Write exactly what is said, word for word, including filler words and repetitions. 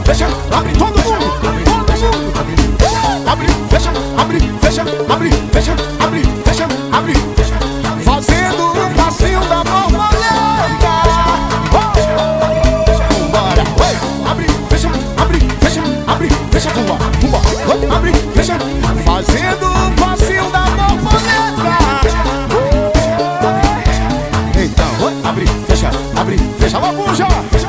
fecha, abre todo mundo, todo mundo. Abre, fecha, abre, fecha, abre, fecha, abre, fecha, abre, fecha. Fazendo o passinho da borboleta. Vambora, abre, fecha, abre, fecha, abre, fecha, vambora, vambora, abre, fecha. Fazendo o passinho da borboleta. Então, abre, fecha, abre, fecha, logo já.